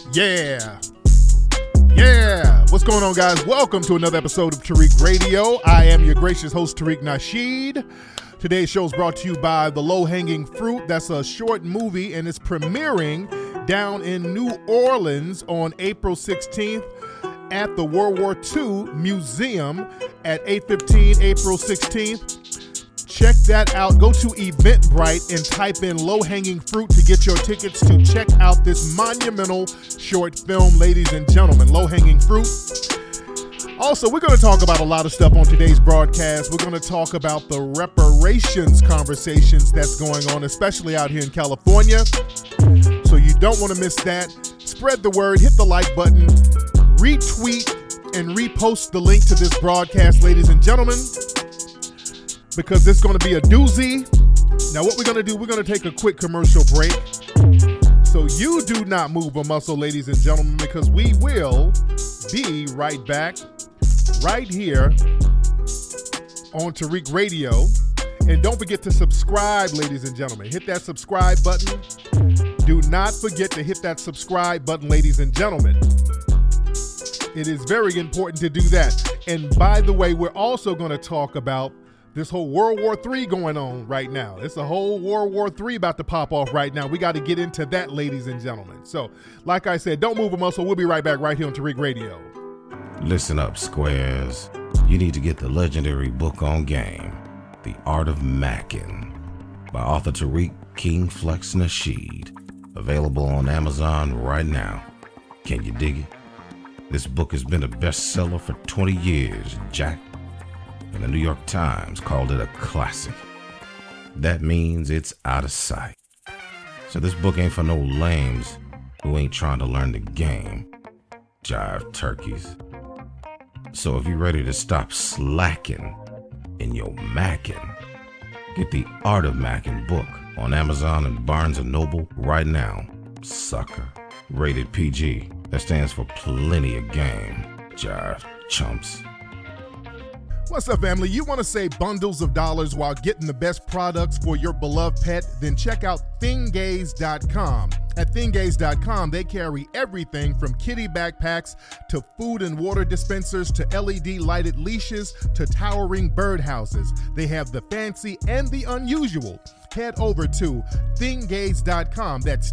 Yeah. What's going on, guys? Welcome to another episode of Tariq Radio. I am your gracious host, Tariq Nasheed. Today's show is brought to you by The Low-Hanging Fruit. That's a short movie, and it's premiering down in New Orleans on April 16th at the World War II Museum at 8:15 April 16th. Check that out. Go to Eventbrite and type in Low-Hanging Fruit to get your tickets to check out this monumental short film, ladies and gentlemen. Low-Hanging Fruit. Also, we're going to talk about a lot of stuff on today's broadcast. We're going to talk about the reparations conversations that's going on, especially out here in California. So you don't want to miss that. Spread the word, hit the like button, retweet and repost the link to this broadcast, ladies and gentlemen, because it's going to be a doozy. Now, what we're going to do, we're going to take a quick commercial break. So you do not move a muscle, ladies and gentlemen, because we will be right back right here on Tariq Radio. And don't forget to subscribe, ladies and gentlemen. Hit that subscribe button. Do not forget to hit that subscribe button, ladies and gentlemen. It is very important to do that. And by the way, we're also going to talk about this whole World War III going on right now. It's a whole World War III about to pop off right now. We got to get into that, ladies and gentlemen. So, like I said, don't move a muscle. We'll be right back right here on Tariq Radio. Listen up, squares. You need to get the legendary book on game, The Art of Mackin, by author Tariq King Flex Nasheed. Available on Amazon right now. Can you dig it? This book has been a bestseller for 20 years, Jack. And the New York Times called it a classic. That means it's out of sight. So this book ain't for no lames who ain't trying to learn the game. Jive turkeys. So if you're ready to stop slacking in your mackin', get the Art of Mackin' book on Amazon and Barnes & Noble right now. Sucker. Rated PG. That stands for plenty of game. Jive chumps. What's up, family? You want to save bundles of dollars while getting the best products for your beloved pet? Then check out Thingaze.com. At Thingaze.com, they carry everything from kitty backpacks to food and water dispensers to LED lighted leashes to towering birdhouses. They have the fancy and the unusual. Head over to Thingaze.com. That's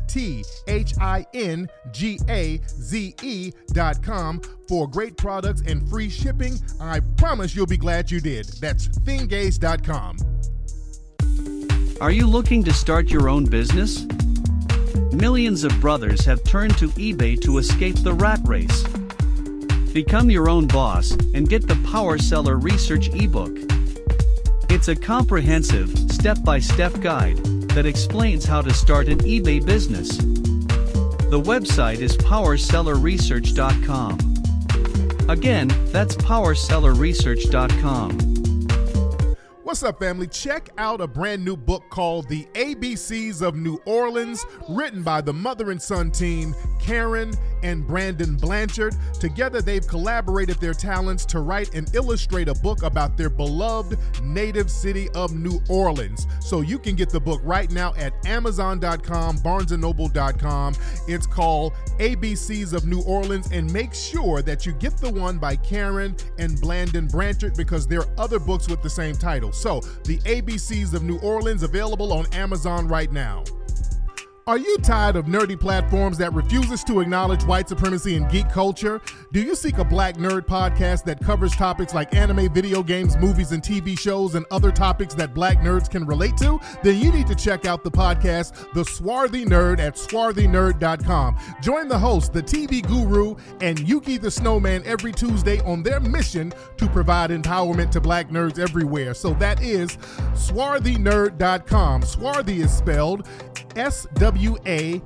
THINGAZE.com for great products and free shipping. I promise you'll be glad you did. That's Thingaze.com. Are you looking to start your own business? Millions of brothers have turned to eBay to escape the rat race. Become your own boss and get the Power Seller Research ebook. It's a comprehensive, step-by-step guide that explains how to start an eBay business. The website is powersellerresearch.com. Again, that's powersellerresearch.com. What's up, family? Check out a brand new book called The ABCs of New Orleans, written by the mother and son team, Karen and Brandon Blanchard. Together, they've collaborated their talents to write and illustrate a book about their beloved native city of New Orleans. So you can get the book right now at Amazon.com, BarnesandNoble.com. It's called ABCs of New Orleans, and make sure that you get the one by Karen and Brandon Blanchard because there are other books with the same title. So, The ABCs of New Orleans, available on Amazon right now. Are you tired of nerdy platforms that refuses to acknowledge white supremacy and geek culture? Do you seek a black nerd podcast that covers topics like anime, video games, movies, and TV shows, and other topics that black nerds can relate to? Then you need to check out the podcast, The Swarthy Nerd, at swarthynerd.com. Join the host, the TV guru, and Yuki the Snowman every Tuesday on their mission to provide empowerment to black nerds everywhere. So that is swarthynerd.com. Swarthy is spelled SWARTHY,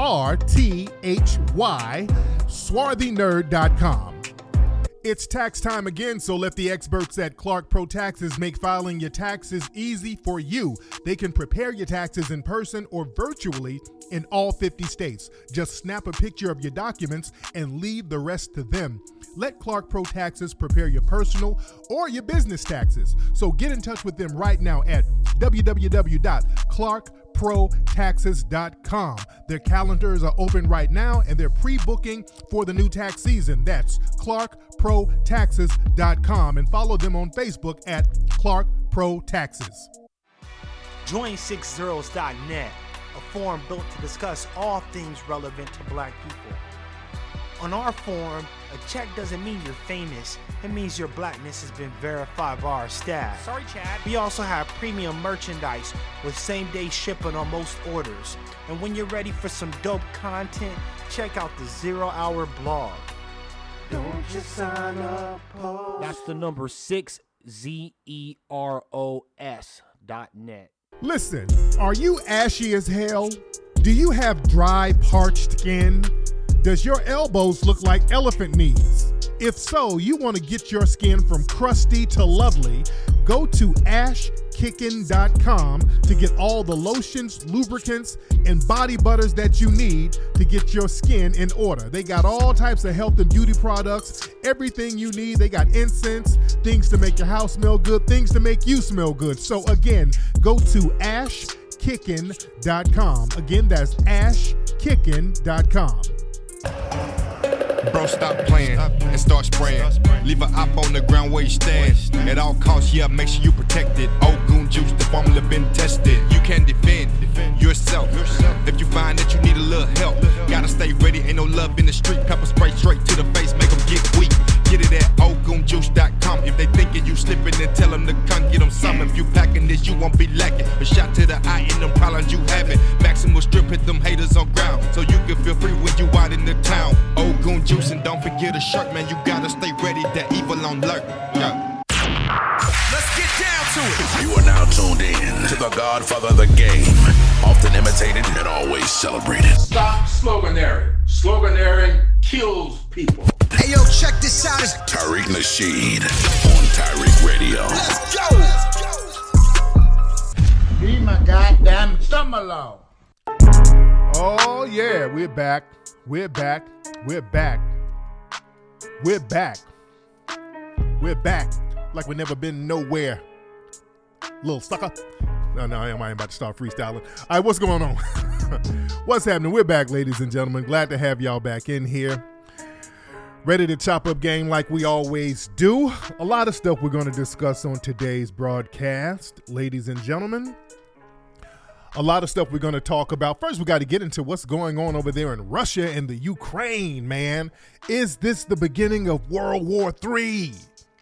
swarthynerd.com. It's tax time again, so let the experts at Clark Pro Taxes make filing your taxes easy for you. They can prepare your taxes in person or virtually in all 50 states. Just snap a picture of your documents and leave the rest to them. Let Clark Pro Taxes prepare your personal or your business taxes. So get in touch with them right now at www.clarkpro.com. ClarkProTaxes.com. Their calendars are open right now and they're pre-booking for the new tax season. That's ClarkProTaxes.com, and follow them on Facebook at Clark Pro Taxes. Join SixZeros.net, a forum built to discuss all things relevant to Black people. On our forum, a check doesn't mean you're famous. It means your Blackness has been verified by our staff. Sorry, Chad. We also have premium merchandise with same-day shipping on most orders. And when you're ready for some dope content, check out the 0 Hour blog. Don't you sign up, post. That's the number 6zeros.net. Listen, are you ashy as hell? Do you have dry, parched skin? Does your elbows look like elephant knees? If so, you want to get your skin from crusty to lovely, go to ashkickin.com to get all the lotions, lubricants, and body butters that you need to get your skin in order. They got all types of health and beauty products, everything you need. They got incense, things to make your house smell good, things to make you smell good. So again, go to ashkickin.com. Again, that's ashkickin.com. Bro, stop playing and start spraying. Leave an op on the ground where you stand. At all costs, yeah, make sure you protect it. Old Goon Juice, the formula been tested. You can defend yourself. If you find that you need a little help, gotta stay ready. Ain't no love in the street. Pepper spray straight to the face, make them get weak. Get it at oldgoonjuice.com. If they thinking you slipping, then tell them to come get them some. If you packing this, you won't be lacking. A shot to the eye and them problems you having. Maximal strip, hit them haters on ground, so you can feel free when you out in the town. Old Goon Juice, and don't forget a shark, man. You gotta stay ready. That evil on alert. Yeah. Let's get down to it. You are now tuned in to the Godfather of the game, often imitated and always celebrated. Stop sloganeering. Sloganeering kills people. Hey, yo, check this out. It's Tariq Nasheed on Tariq Radio. Let's go. Be my goddamn thumb along. Oh yeah, we're back. We're back. We're back. We're back. We're back. Like we never been nowhere. Little sucker. No, I ain't about to start freestyling. All right, what's going on? What's happening? We're back, ladies and gentlemen. Glad to have y'all back in here. Ready to chop up game like we always do. A lot of stuff we're going to discuss on today's broadcast, ladies and gentlemen. A lot of stuff we're going to talk about. First, we got to get into what's going on over there in Russia and the Ukraine, man. Is this the beginning of World War III?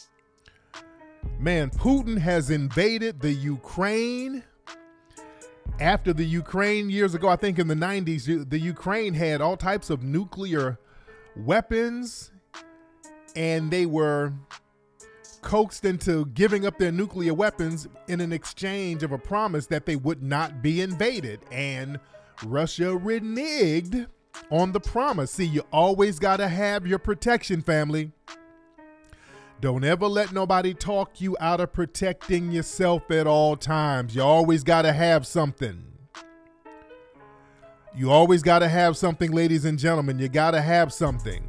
Man, Putin has invaded the Ukraine. After the Ukraine years ago, I think in the 90s, the Ukraine had all types of nuclear weapons, and they were coaxed into giving up their nuclear weapons in an exchange of a promise that they would not be invaded. And Russia reneged on the promise. See, you always got to have your protection, family. Don't ever let nobody talk you out of protecting yourself at all times. You always got to have something. You always got to have something, ladies and gentlemen. You got to have something.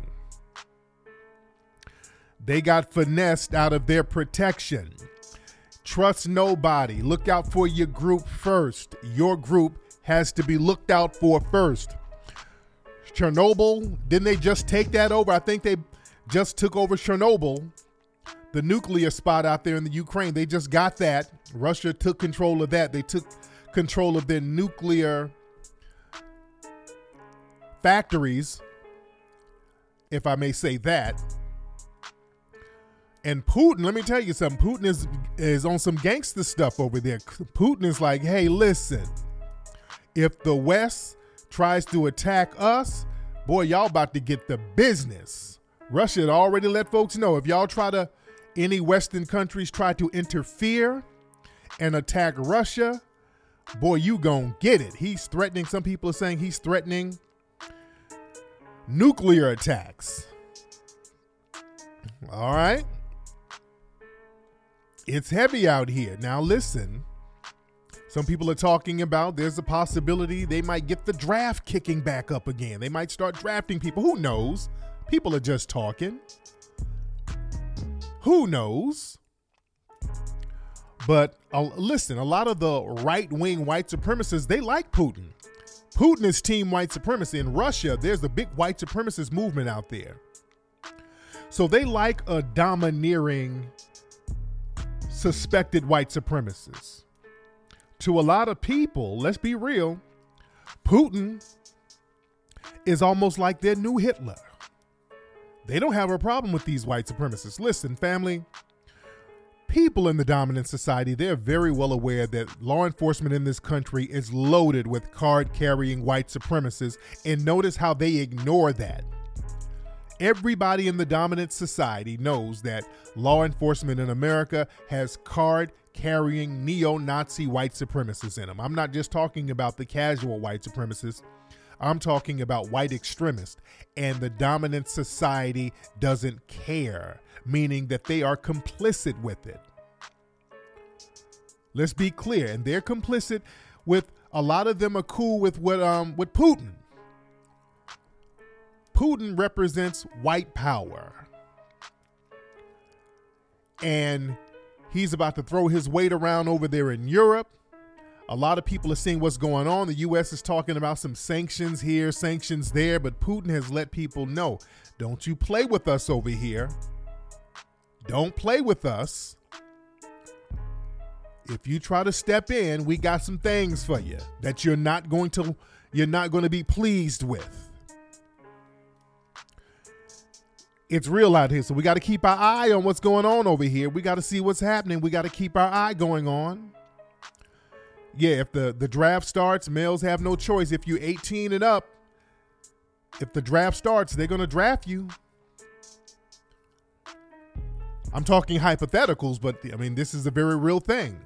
They got finessed out of their protection. Trust nobody. Look out for your group first. Your group has to be looked out for first. Chernobyl, didn't they just take that over? I think they just took over Chernobyl, the nuclear spot out there in the Ukraine. They just got that. Russia took control of that. They took control of their nuclear factories, if I may say that. And Putin, let me tell you something. Putin is on some gangster stuff over there. Putin is like, hey, listen, if the West tries to attack us, boy, y'all about to get the business. Russia had already let folks know, if y'all any Western countries try to interfere and attack Russia, boy, you gonna get it. He's threatening, some people are saying he's threatening nuclear attacks. All right. It's heavy out here. Now listen, some people are talking about there's a possibility they might get the draft kicking back up again. They might start drafting people. Who knows? People are just talking. Who knows? But listen, a lot of the right-wing white supremacists, they like Putin. Putin is team white supremacy. In Russia, there's a big white supremacist movement out there. So they like a domineering, suspected white supremacist. To a lot of people, let's be real, Putin is almost like their new Hitler. They don't have a problem with these white supremacists. Listen, family, people in the dominant society, they're very well aware that law enforcement in this country is loaded with card-carrying white supremacists, and notice how they ignore that. Everybody in the dominant society knows that law enforcement in America has card-carrying neo-Nazi white supremacists in them. I'm not just talking about the casual white supremacists. I'm talking about white extremists. And the dominant society doesn't care, meaning that they are complicit with it. Let's be clear. And they're complicit with, a lot of them are cool with Putin. Putin represents white power. And he's about to throw his weight around over there in Europe. A lot of people are seeing what's going on. The U.S. is talking about some sanctions here, sanctions there, but Putin has let people know, don't you play with us over here. Don't play with us. If you try to step in, we got some things for you that you're not going to be pleased with. It's real out here, so we got to keep our eye on what's going on over here. We got to see what's happening. We got to keep our eye going on. Yeah, if the draft starts, males have no choice. If you're 18 and up, if the draft starts, they're going to draft you. I'm talking hypotheticals, but I mean, this is a very real thing.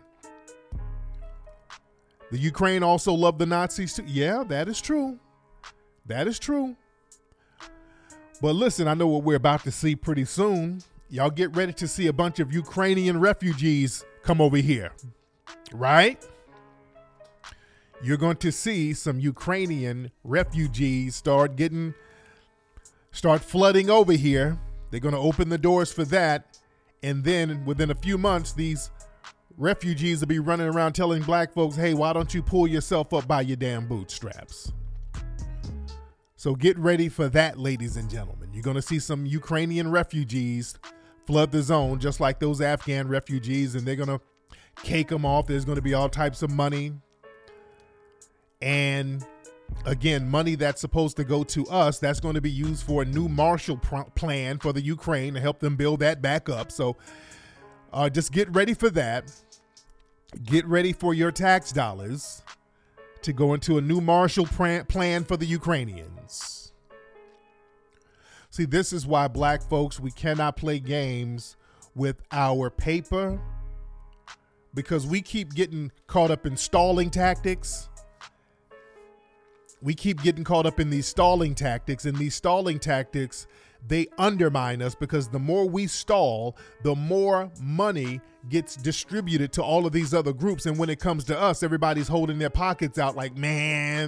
The Ukraine also loved the Nazis too. Yeah, that is true. That is true. But listen, I know what we're about to see pretty soon. Y'all get ready to see a bunch of Ukrainian refugees come over here, right? You're going to see some Ukrainian refugees start flooding over here. They're going to open the doors for that. And then within a few months, these refugees will be running around telling black folks, hey, why don't you pull yourself up by your damn bootstraps? So get ready for that, ladies and gentlemen. You're going to see some Ukrainian refugees flood the zone, just like those Afghan refugees, and they're going to cake them off. There's going to be all types of money. And again, money that's supposed to go to us, that's going to be used for a new Marshall Plan for the Ukraine to help them build that back up. So just get ready for that. Get ready for your tax dollars to go into a new Marshall Plan for the Ukrainians. See, this is why black folks, we cannot play games with our paper, because we keep getting caught up in stalling tactics. We keep getting caught up in these stalling tactics, and these stalling tactics, they undermine us, because the more we stall, the more money gets distributed to all of these other groups. And when it comes to us, everybody's holding their pockets out like, man,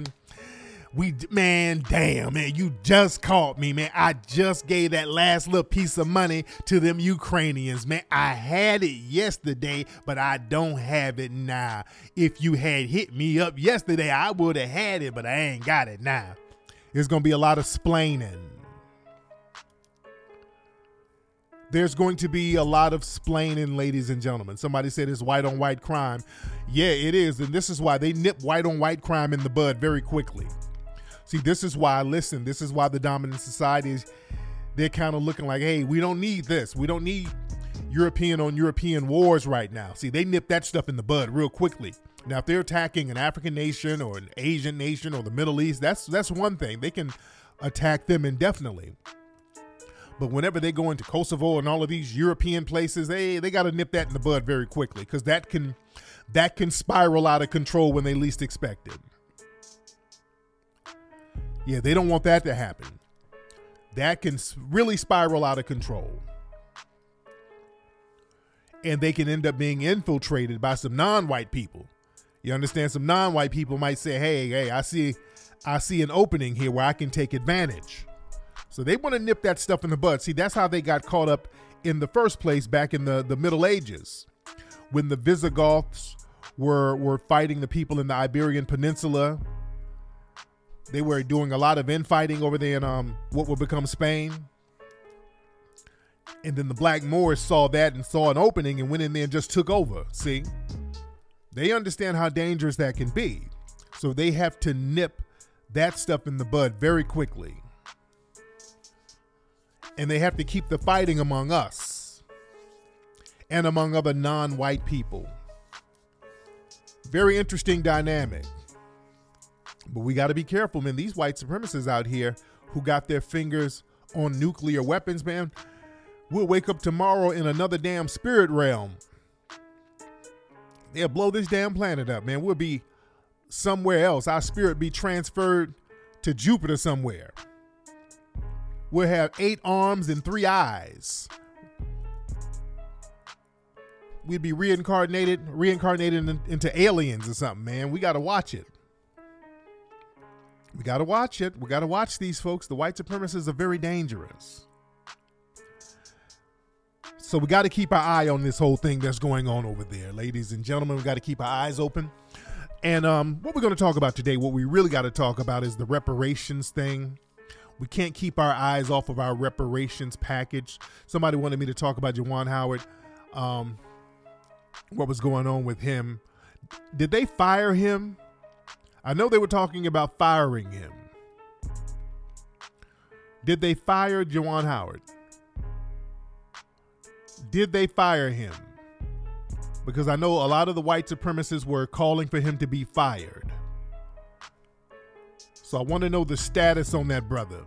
you just caught me, man. I just gave that last little piece of money to them Ukrainians, man. I had it yesterday, but I don't have it now. If you had hit me up yesterday, I would have had it, but I ain't got it now. There's going to be a lot of splaining. There's going to be a lot of splaining, ladies and gentlemen. Somebody said it's white on white crime. Yeah, it is. And this is why they nip white on white crime in the bud very quickly. See, this is why the dominant societies, they're kind of looking like, hey, we don't need this. We don't need European on European wars right now. See, they nip that stuff in the bud real quickly. Now, if they're attacking an African nation or an Asian nation or the Middle East, that's one thing. They can attack them indefinitely. But whenever they go into Kosovo and all of these European places, they got to nip that in the bud very quickly, because that can spiral out of control when they least expect it. Yeah, they don't want that to happen. That can really spiral out of control. And they can end up being infiltrated by some non-white people. You understand? Some non-white people might say, hey, I see an opening here where I can take advantage. So they want to nip that stuff in the bud. See, that's how they got caught up in the first place back in the Middle Ages, when the Visigoths were fighting the people in the Iberian Peninsula. They were doing a lot of infighting over there in what would become Spain. And then the Black Moors saw that and saw an opening and went in there and just took over. See? They understand how dangerous that can be. So they have to nip that stuff in the bud very quickly. And they have to keep the fighting among us and among other non-white people. Very interesting dynamic. But we got to be careful, man. These white supremacists out here who got their fingers on nuclear weapons, man, we'll wake up tomorrow in another damn spirit realm. They'll blow this damn planet up, man. We'll be somewhere else. Our spirit be transferred to Jupiter somewhere. We'll have 8 arms and 3 eyes. We'd be reincarnated into aliens or something, man. We got to watch it. We got to watch it. We got to watch these folks. The white supremacists are very dangerous. So we got to keep our eye on this whole thing that's going on over there. Ladies and gentlemen, we got to keep our eyes open. And what we're going to talk about today, what we really got to talk about is the reparations thing. We can't keep our eyes off of our reparations package. Somebody wanted me to talk about Juwan Howard. What was going on with him. Did they fire him? I know they were talking about firing him. Did they fire Juwan Howard? Did they fire him? Because I know a lot of the white supremacists were calling for him to be fired. So I want to know the status on that brother.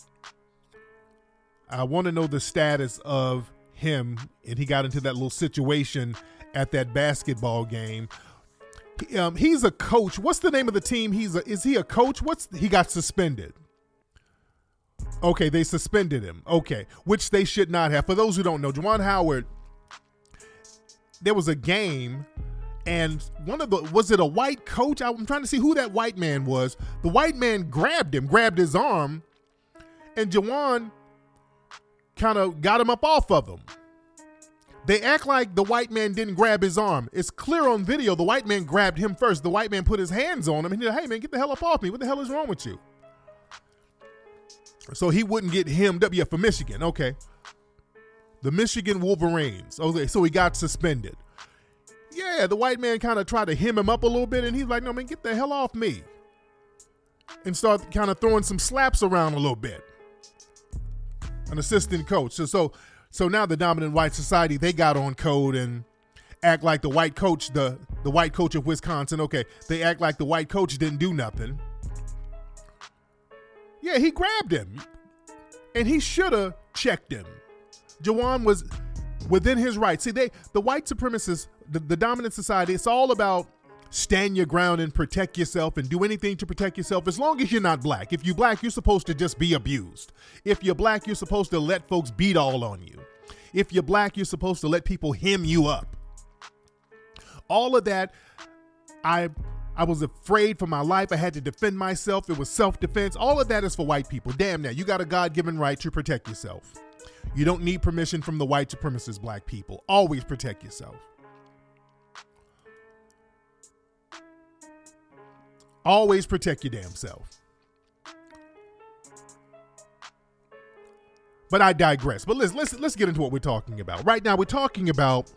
I want to know the status of him. And he got into that little situation at that basketball game. He's a coach. What's the name of the team? Is he a coach? He got suspended. Okay, they suspended him. Okay, which they should not have. For those who don't know, Juwan Howard, there was a game, and was it a white coach? I'm trying to see who that white man was. The white man grabbed his arm, and Juwan kind of got him up off of him. They act like the white man didn't grab his arm. It's clear on video the white man grabbed him first. The white man put his hands on him and he said, hey man, get the hell up off me. What the hell is wrong with you? So he wouldn't get hemmed up. Yeah, for Michigan. Okay. The Michigan Wolverines. Okay, so he got suspended. Yeah, the white man kind of tried to hem him up a little bit and he's like, no man, get the hell off me. And start kind of throwing some slaps around a little bit. An assistant coach. So now the dominant white society, they got on code and act like the white coach, the white coach of Wisconsin. Okay, they act like the white coach didn't do nothing. Yeah, he grabbed him. And he should have checked him. Juwan was within his rights. See, the white supremacists, the dominant society, it's all about stand your ground and protect yourself and do anything to protect yourself as long as you're not black. If you're black, you're supposed to just be abused. If you're black, you're supposed to let folks beat all on you. If you're black, you're supposed to let people hem you up. All of that, I was afraid for my life. I had to defend myself. It was self-defense. All of that is for white people. Damn that. You got a God-given right to protect yourself. You don't need permission from the white supremacist black people. Always protect yourself. Always protect your damn self. But I digress. But let's get into what we're talking about. Right now, we're talking about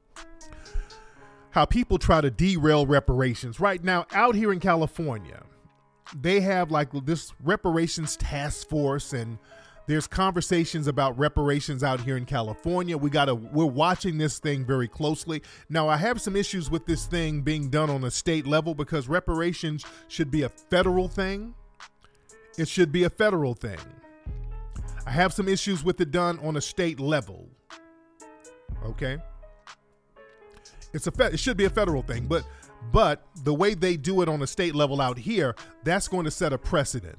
how people try to derail reparations. Right now, out here in California, they have like this reparations task force, and there's conversations about reparations out here in California. We're watching this thing very closely. Now, I have some issues with this thing being done on a state level because reparations should be a federal thing. It should be a federal thing. I have some issues with it done on a state level. Okay? It should be a federal thing, but the way they do it on a state level out here, that's going to set a precedent.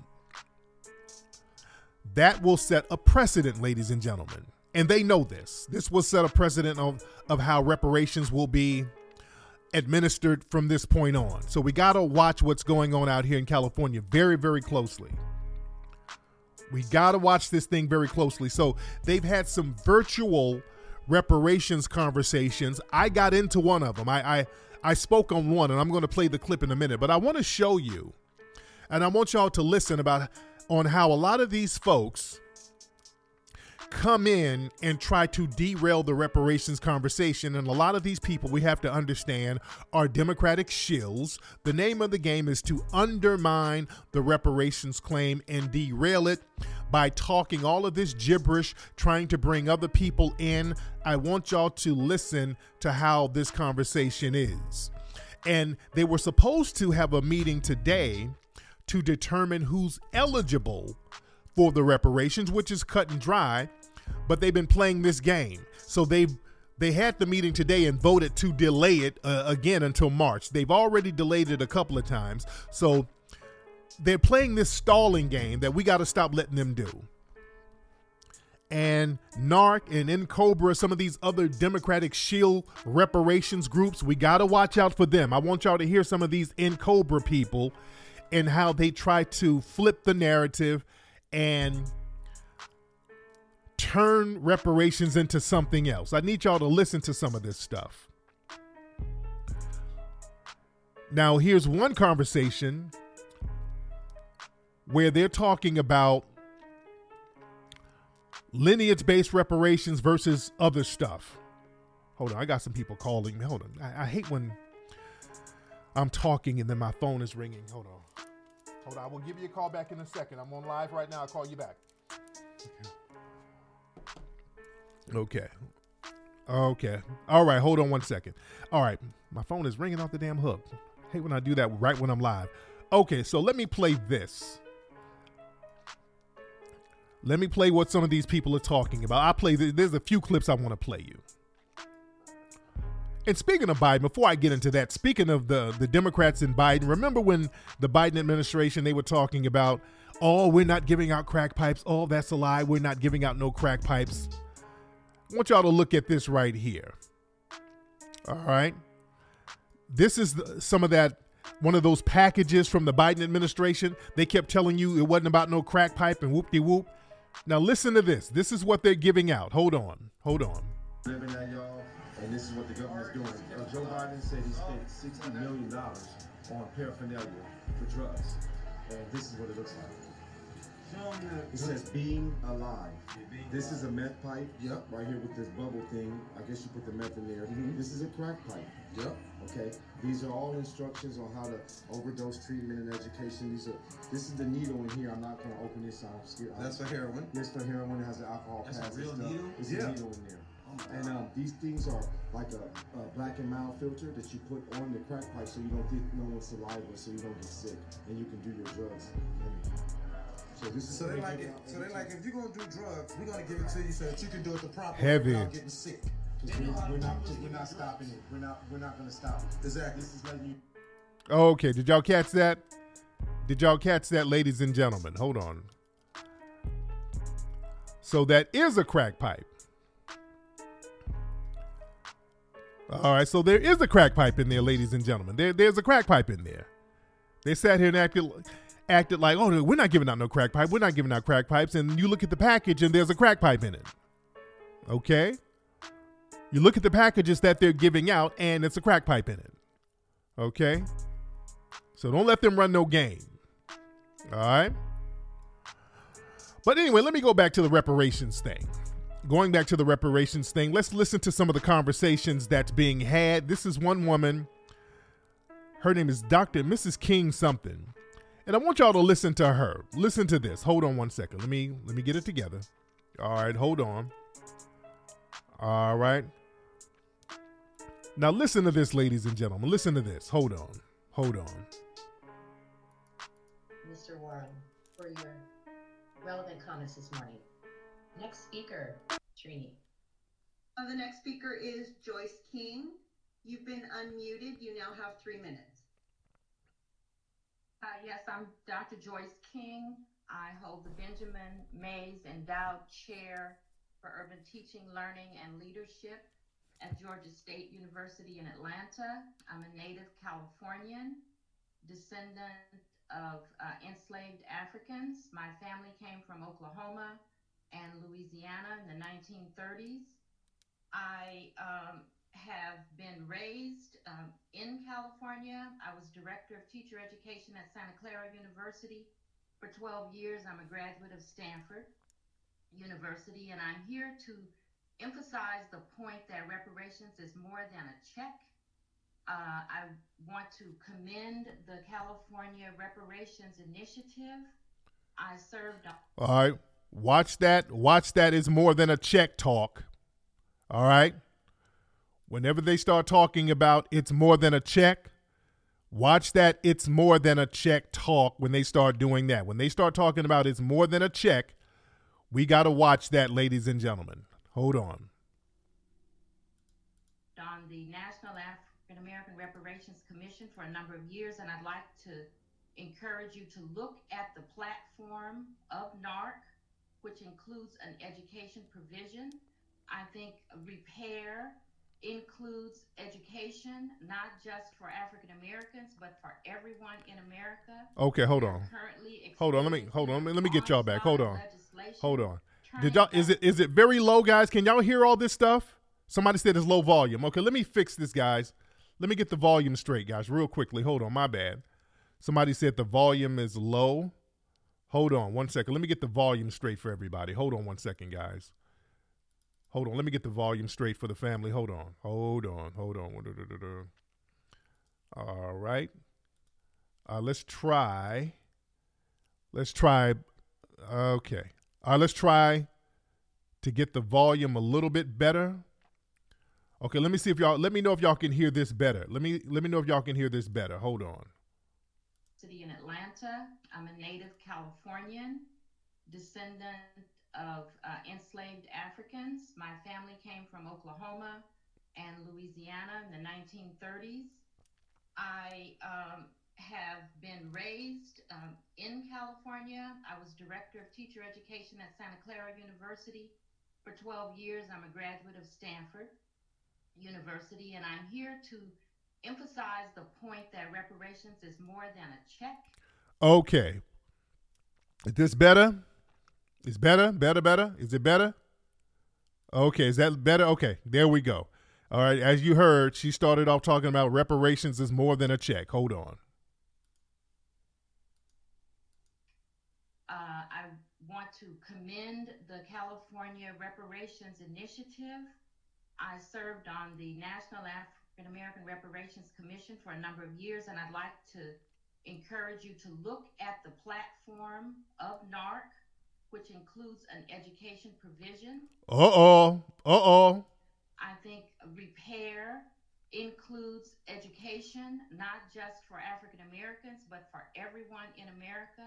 That will set a precedent, ladies and gentlemen. And they know this. This will set a precedent of how reparations will be administered from this point on. So we got to watch what's going on out here in California very, very closely. We got to watch this thing very closely. So they've had some virtual reparations conversations. I got into one of them. I spoke on one, and I'm going to play the clip in a minute, but I want to show you, and I want y'all to listen on how a lot of these folks come in and try to derail the reparations conversation. And a lot of these people, we have to understand, are Democratic shills. The name of the game is to undermine the reparations claim and derail it by talking all of this gibberish, trying to bring other people in. I want y'all to listen to how this conversation is. And they were supposed to have a meeting today to determine who's eligible for the reparations, which is cut and dry. But they've been playing this game. So they had the meeting today and voted to delay it again until March. They've already delayed it a couple of times. So they're playing this stalling game that we got to stop letting them do. And NARC and NCOBRA, some of these other Democratic shield reparations groups, we got to watch out for them. I want y'all to hear some of these NCOBRA people and how they try to flip the narrative and turn reparations into something else. I need y'all to listen to some of this stuff. Now, here's one conversation where they're talking about lineage-based reparations versus other stuff. Hold on, I got some people calling me. Hold on. I hate when I'm talking and then my phone is ringing. Hold on. I will give you a call back in a second. I'm on live right now. I'll call you back. Okay. All right. Hold on one second. All right. My phone is ringing off the damn hook. I hate when I do that right when I'm live. Okay. So let me play this. Let me play what some of these people are talking about. There's a few clips I want to play you. And speaking of Biden, before I get into that, speaking of the Democrats and Biden, remember when the Biden administration, they were talking about, oh, we're not giving out crack pipes. Oh, that's a lie. We're not giving out no crack pipes. I want y'all to look at this right here. All right. This is some of that, one of those packages from the Biden administration. They kept telling you it wasn't about no crack pipe and whoop-de-whoop. Now listen to this. This is what they're giving out. Hold on. Living at y'all, and this is what the government's doing. Joe Biden said he spent $60 million on paraphernalia for drugs. And this is what it looks like. It says being alive. This is a meth pipe. Yep. Right here with this bubble thing. I guess you put the meth in there. Mm-hmm. This is a crack pipe. Yep. Okay. These are all instructions on how to overdose treatment and education. This is the needle in here. I'm not going to open this. I'm scared. That's for heroin. Yes, for heroin. It has an alcohol pass. That's a real needle. It's a needle in there. And these things are like a black and mild filter that you put on the crack pipe so you don't get no one's saliva, so you don't get sick, and you can do your drugs. So they like, if you're gonna do drugs, we're gonna give it to you so that you can do it the proper way without getting sick. We're not stopping it. We're not gonna stop it. Exactly. This is letting you. Okay, did y'all catch that? Ladies and gentlemen? Hold on. So that is a crack pipe. All right, so there is a crack pipe in there, ladies and gentlemen. There's a crack pipe in there. They sat here and acted like, oh, we're not giving out no crack pipe. We're not giving out crack pipes. And you look at the package and there's a crack pipe in it. Okay? You look at the packages that they're giving out and it's a crack pipe in it. Okay? So don't let them run no game. All right? But anyway, let me go back to the reparations thing. Going back to the reparations thing, let's listen to some of the conversations that's being had. This is one woman. Her name is Dr. Mrs. King something. And I want y'all to listen to her. Listen to this. Hold on one second. Let me get it together. All right, hold on. All right. Now listen to this, ladies and gentlemen. Listen to this. Hold on. Mr. Warren, for your relevant comments this morning. Next speaker, Trini. The next speaker is Joyce King. You've been unmuted. You now have 3 minutes. Yes, I'm Dr. Joyce King. I hold the Benjamin Mays Endowed Chair for Urban Teaching, Learning, and Leadership at Georgia State University in Atlanta. I'm a native Californian, descendant of enslaved Africans. My family came from Oklahoma and Louisiana in the 1930s. I have been raised in California. I was director of teacher education at Santa Clara University for 12 years. I'm a graduate of Stanford University, and I'm here to emphasize the point that reparations is more than a check. I want to commend the California Reparations Initiative. I served on... All right. Watch that. Watch that is more than a check talk. All right. Whenever they start talking about it's more than a check, watch that it's more than a check talk when they start doing that. When they start talking about it's more than a check, we got to watch that, ladies and gentlemen. Hold on. On the National African American Reparations Commission for a number of years, and I'd like to encourage you to look at the platform of NARC, which includes an education provision. I think repair includes education, not just for African Americans, but for everyone in America. Okay, hold on. Let me get y'all back. Hold on. Did y'all is it very low, guys? Can y'all hear all this stuff? Somebody said it's low volume. Okay, let me fix this, guys. Let me get the volume straight, guys, real quickly. Hold on, my bad. Somebody said the volume is low. Hold on 1 second. Let me get the volume straight for everybody. Hold on 1 second, guys. Hold on. Let me get the volume straight for the family. Hold on. All right. Let's try. Okay. Let's try to get the volume a little bit better. Okay, let me know if y'all can hear this better. Let me know if y'all can hear this better. Hold on. City in Atlanta. I'm a native Californian, descendant of enslaved Africans. My family came from Oklahoma and Louisiana in the 1930s. I have been raised in California. I was director of teacher education at Santa Clara University for 12 years. I'm a graduate of Stanford University, and I'm here to emphasize the point that reparations is more than a check. Okay. Is this better? Is better? Is it better? Okay, is that better? Okay, there we go. All right, as you heard, she started off talking about reparations is more than a check. Hold on. I want to commend the California Reparations Initiative. I served on the National African American Reparations Commission for a number of years, and I'd like to encourage you to look at the platform of NARC, which includes an education provision. I think repair includes education, not just for African Americans, but for everyone in America.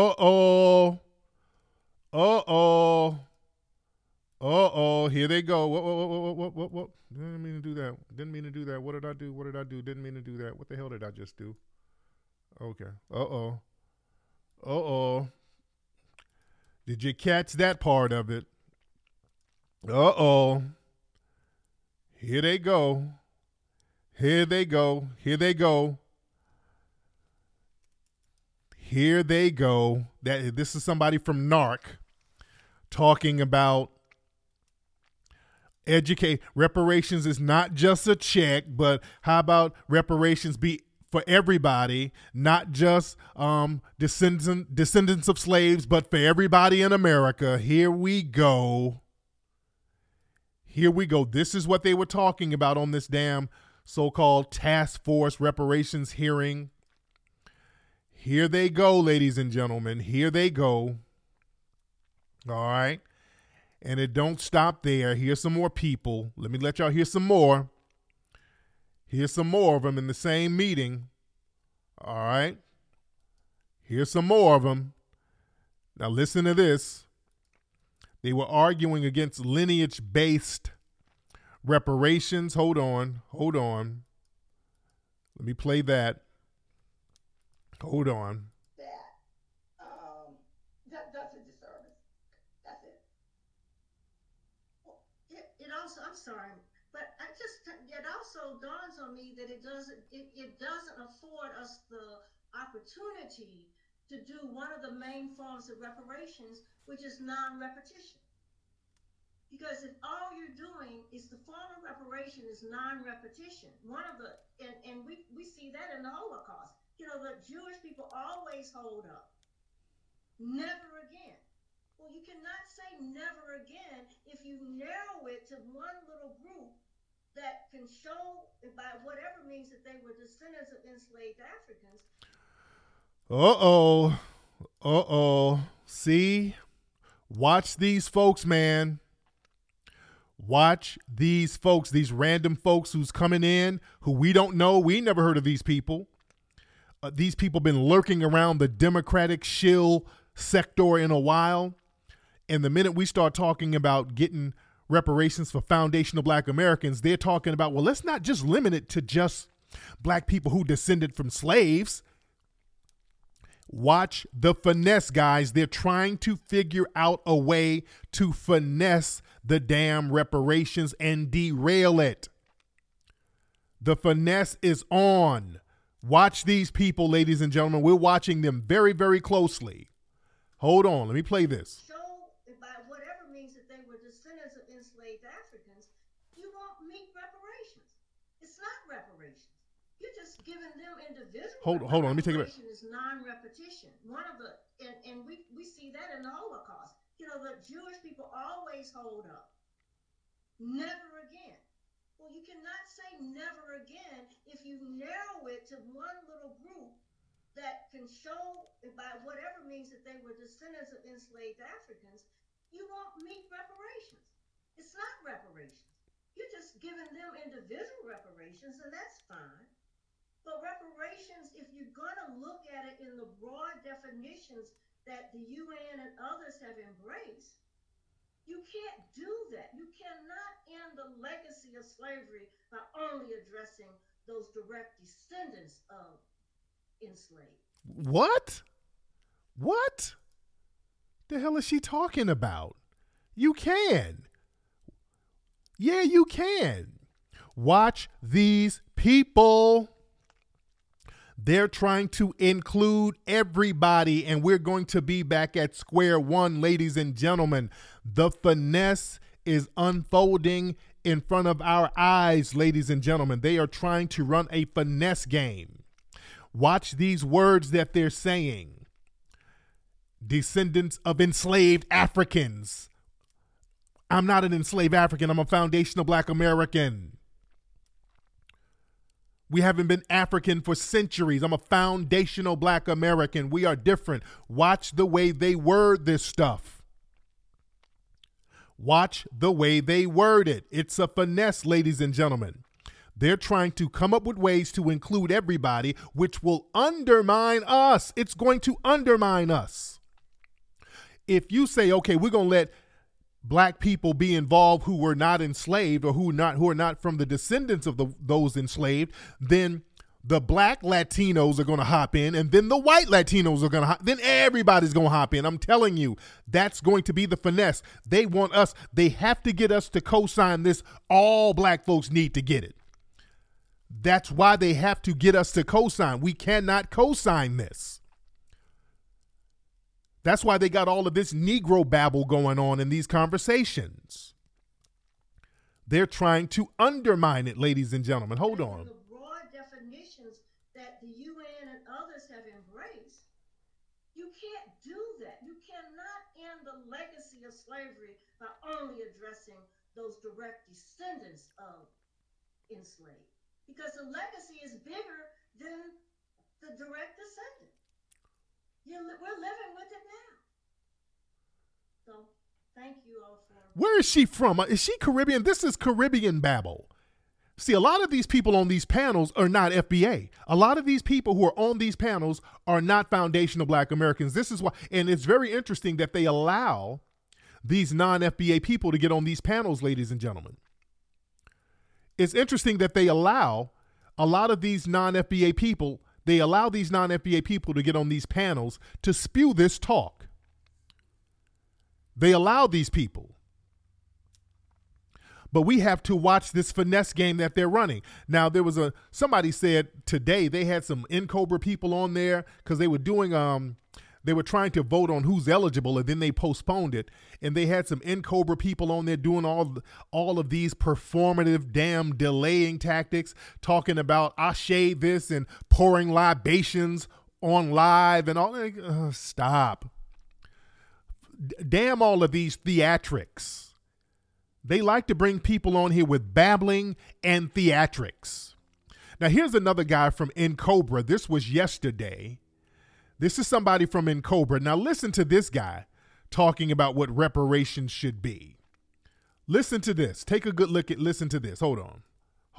Here they go. What? Didn't mean to do that. What did I do? Didn't mean to do that. What the hell did I just do? Okay. Did you catch that part of it? Here they go. This is somebody from NARC talking about reparations is not just a check, but how about reparations be for everybody, not just descendants of slaves, but for everybody in America. Here we go. This is what they were talking about on this damn so-called task force reparations hearing. Here they go, ladies and gentlemen. Here they go. All right. And it don't stop there. Here's some more people. Let me let y'all hear some more. Here's some more of them in the same meeting. All right. Here's some more of them. Now listen to this. They were arguing against lineage-based reparations. Hold on. Let me play that. Hold on. That's a disservice. That's it. It also, I'm sorry, but it also dawns on me that it doesn't afford us the opportunity to do one of the main forms of reparations, which is non-repetition. Because if all you're doing is the form of reparation is non-repetition. One of the, and we see that in the Holocaust. You know, the Jewish people always hold up. Never again. Well, you cannot say never again if you narrow it to one little group that can show by whatever means that they were descendants of enslaved Africans. See? Watch these folks, man. Watch these folks, these random folks who's coming in, who we don't know. We never heard of these people. These people been lurking around the Democratic shill sector in a while. And the minute we start talking about getting reparations for foundational Black Americans, they're talking about, well, let's not just limit it to just Black people who descended from slaves. Watch the finesse, guys. They're trying to figure out a way to finesse the damn reparations and derail it. The finesse is on. Watch these people, ladies and gentlemen. We're watching them very, very closely. Hold on. Let me play this. Show by whatever means that they were descendants of enslaved Africans, you won't meet reparations. It's not reparations. You're just giving them individual. Hold on. Let me take it back. Is non-repetition. One of the, and we see that in the Holocaust. You know, the Jewish people always hold up. Never again. Well, you cannot say never again if you narrow it to one little group that can show by whatever means that they were descendants of enslaved Africans, you won't meet reparations. It's not reparations. You're just giving them individual reparations, and that's fine. But reparations, if you're going to look at it in the broad definitions that the UN and others have embraced, you can't do that. You cannot end the legacy of slavery by only addressing those direct descendants of enslaved. What? What? The hell is she talking about? You can. Yeah, you can. Watch these people. They're trying to include everybody, and we're going to be back at square one, ladies and gentlemen. The finesse is unfolding in front of our eyes, ladies and gentlemen. They are trying to run a finesse game. Watch these words that they're saying. Descendants of enslaved Africans. I'm not an enslaved African. I'm a foundational Black American. We haven't been African for centuries. I'm a foundational Black American. We are different. Watch the way they word this stuff. Watch the way they word it. It's a finesse, ladies and gentlemen. They're trying to come up with ways to include everybody, which will undermine us. It's going to undermine us. If you say, okay, we're going to let Black people be involved who were not enslaved or who are not from the descendants of those enslaved, then the Black Latinos are going to hop in, and then the white Latinos are going to hop, then everybody's going to hop in. I'm telling you, that's going to be the finesse. They want us, they have to get us to co-sign this. All Black folks need to get it. That's why they have to get us to co-sign. We cannot co-sign this. That's why they got all of this Negro babble going on in these conversations. They're trying to undermine it, ladies and gentlemen. Hold on. The broad definitions that the UN and others have embraced, you can't do that. You cannot end the legacy of slavery by only addressing those direct descendants of enslaved. Because the legacy is bigger than the direct descendant. We're living with it now. So, thank you all for... Where is she from? Is she Caribbean? This is Caribbean babble. See, a lot of these people on these panels are not FBA. A lot of these people who are on these panels are not foundational Black Americans. This is why, and it's very interesting that they allow these non-FBA people to get on these panels, ladies and gentlemen. It's interesting that they allow a lot of these non-FBA people, they allow these non-FBA people to get on these panels to spew this talk. They allow these people. But we have to watch this finesse game that they're running. Now, there was somebody said today they had some NCOBRA people on there because they were doing They were trying to vote on who's eligible, and then they postponed it. And they had some NCOBRA people on there doing all of these performative damn delaying tactics, talking about I shade this and pouring libations on live and all. Stop. Damn all of these theatrics. They like to bring people on here with babbling and theatrics. Now, here's another guy from NCOBRA. This was yesterday. This is somebody from NCOBRA. Now, listen to this guy talking about what reparations should be. Listen to this. Take a good look at, listen to this. Hold on.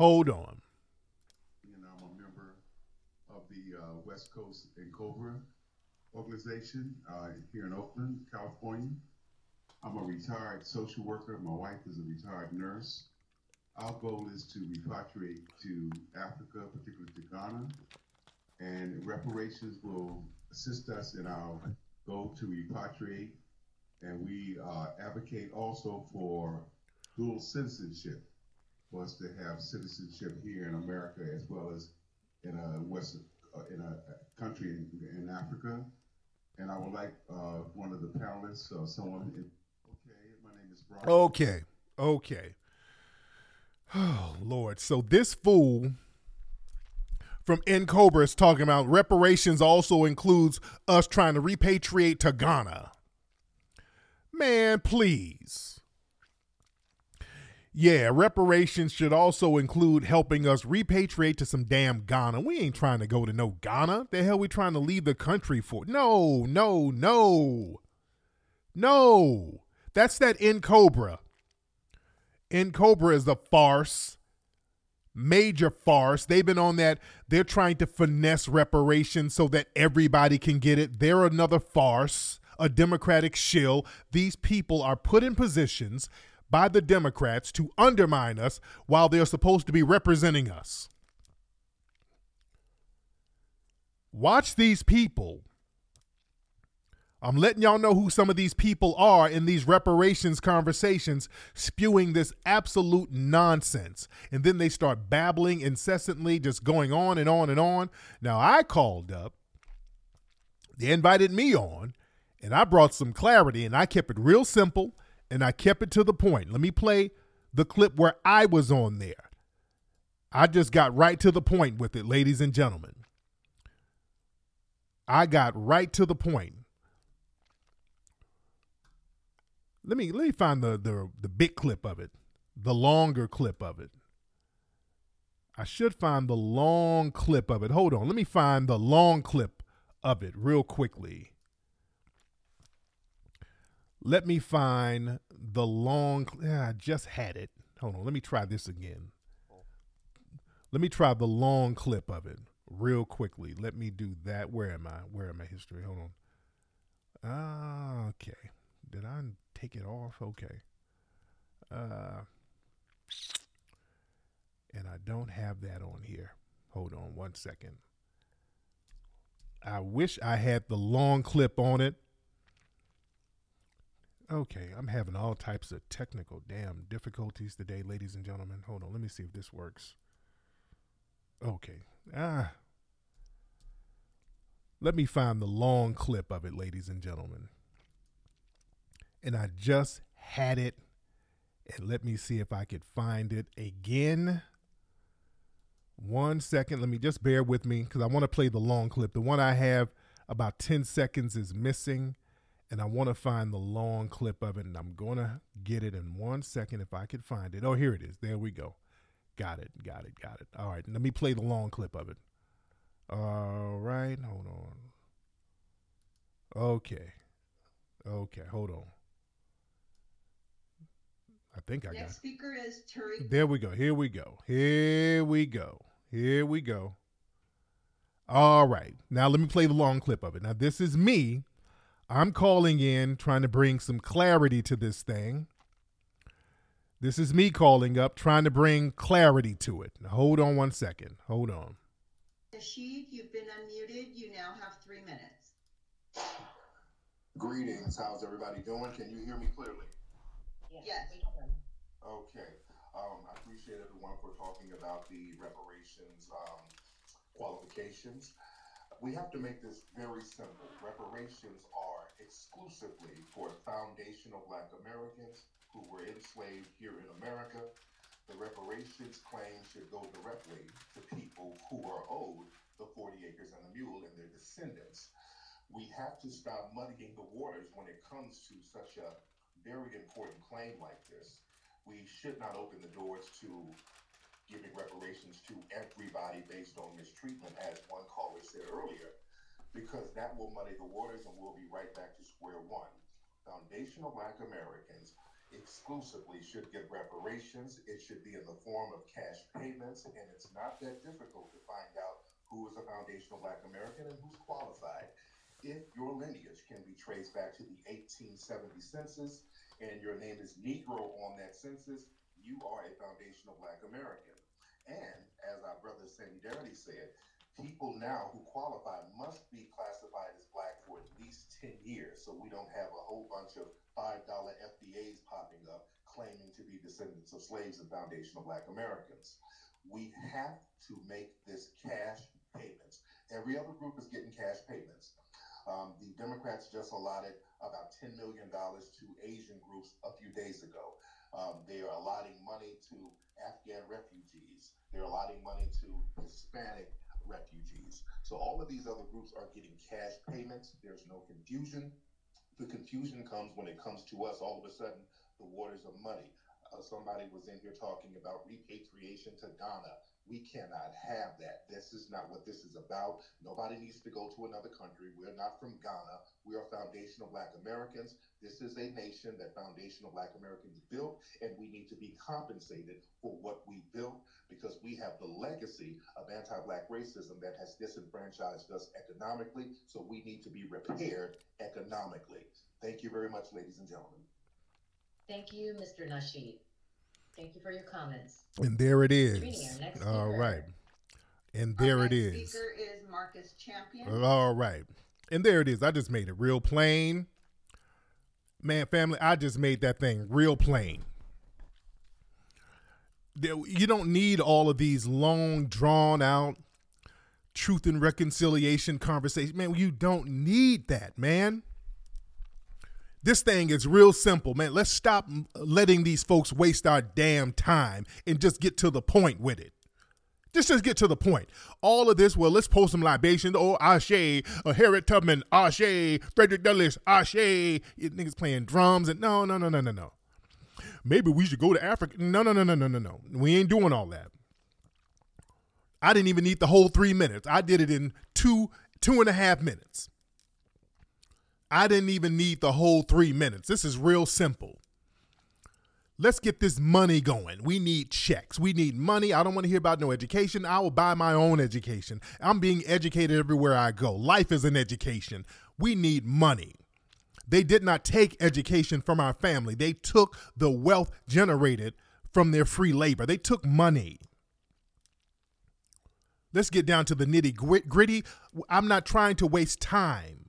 And I'm a member of the West Coast NCOBRA organization here in Oakland, California. I'm a retired social worker. My wife is a retired nurse. Our goal is to repatriate to Africa, particularly to Ghana, and reparations will assist us in our goal to repatriate, and we advocate also for dual citizenship, for us to have citizenship here in America as well as in a country in Africa. And I would like one of the panelists, someone. My name is Brian. Okay. Oh, Lord. So this fool from NCOBRA is talking about reparations also includes us trying to repatriate to Ghana. Man, please. Yeah, reparations should also include helping us repatriate to some damn Ghana. We ain't trying to go to no Ghana. The hell we trying to leave the country for? No. That's that NCOBRA. NCOBRA is a farce. Major farce. They've been on that. They're trying to finesse reparations so that everybody can get it. They're another farce, a Democratic shill. These people are put in positions by the Democrats to undermine us while they're supposed to be representing us. Watch these people. I'm letting y'all know who some of these people are in these reparations conversations, spewing this absolute nonsense. And then they start babbling incessantly, just going on and on and on. Now, I called up, they invited me on, and I brought some clarity, and I kept it real simple, and I kept it to the point. Let me play the clip where I was on there. I just got right to the point with it, ladies and gentlemen. I got right to the point. Let me find the big clip of it, the longer clip of it. I should find the long clip of it. Hold on. Let me find the long clip of it real quickly. Let me find the long. I just had it. Hold on. Let me try this again. Let me try the long clip of it real quickly. Let me do that. Where am I? Where am I? History. Hold on. Okay. Did I take it off? Okay. And I don't have that on here. Hold on 1 second. I wish I had the long clip on it. Okay, I'm having all types of technical damn difficulties today, ladies and gentlemen. Hold on, let me see if this works. Okay. Let me find the long clip of it, ladies and gentlemen. And I just had it. And let me see if I could find it again. 1 second. Let me just bear with me because I want to play the long clip. The one I have about 10 seconds is missing. And I want to find the long clip of it. And I'm going to get it in 1 second if I could find it. Oh, here it is. There we go. Got it. All right. Let me play the long clip of it. All right. Hold on. Okay. Hold on. I think I got it. Next speaker is Tariq. There we go. Here we go. All right. Now let me play the long clip of it. Now this is me. I'm calling in, trying to bring some clarity to this thing. This is me calling up, trying to bring clarity to it. Now, hold on 1 second. Hold on. Rashid, you've been unmuted. You now have 3 minutes. Greetings. How's everybody doing? Can you hear me clearly? Yes. Okay. I appreciate everyone for talking about the reparations qualifications. We have to make this very simple. Reparations are exclusively for foundational Black Americans who were enslaved here in America. The reparations claim should go directly to people who are owed the 40 acres and the mule and their descendants. We have to stop muddying the waters when it comes to such a very important claim like this. We should not open the doors to giving reparations to everybody based on mistreatment, as one caller said earlier, because that will muddy the waters and we'll be right back to square one. Foundational Black Americans exclusively should get reparations. It should be in the form of cash payments, and it's not that difficult to find out who is a foundational Black American and who's qualified. If your lineage can be traced back to the 1870 census and your name is Negro on that census, you are a foundational Black American. And as our brother Sammy Darity said, people now who qualify must be classified as Black for at least 10 years, so we don't have a whole bunch of $5 FBAs popping up claiming to be descendants of slaves and foundational Black Americans. We have to make this cash payments. Every other group is getting cash payments. The Democrats just allotted about $10 million to Asian groups a few days ago. They are allotting money to Afghan refugees. They're allotting money to Hispanic refugees. So all of these other groups are getting cash payments. There's no confusion. The confusion comes when it comes to us. All of a sudden, the waters are muddy. Somebody was in here talking about repatriation to Ghana. We cannot have that. This is not what this is about. Nobody needs to go to another country. We're not from Ghana. We are foundational Black Americans. This is a nation that foundational Black Americans built, and we need to be compensated for what we built because we have the legacy of anti-Black racism that has disenfranchised us economically, so we need to be repaired economically. Thank you very much, ladies and gentlemen. Thank you, Mr. Nasheed. Thank you for your comments. And there it is. Trini, all right. And there it is. Next speaker is Marcus Champion. All right. And there it is. I just made it real plain. Man, family, I just made that thing real plain. You don't need all of these long, drawn out truth and reconciliation conversations. Man, you don't need that, man. This thing is real simple, man. Let's stop letting these folks waste our damn time and just get to the point with it. Just get to the point. All of this, well, let's post some libations. Oh, Ashe, Harriet Tubman, Ashe, Frederick Douglass, Ashe. Niggas playing drums and no. Maybe we should go to Africa. No. We ain't doing all that. I didn't even need the whole 3 minutes. I did it in two and a half minutes. I didn't even need the whole 3 minutes. This is real simple. Let's get this money going. We need checks. We need money. I don't want to hear about no education. I will buy my own education. I'm being educated everywhere I go. Life is an education. We need money. They did not take education from our family. They took the wealth generated from their free labor. They took money. Let's get down to the nitty gritty. I'm not trying to waste time.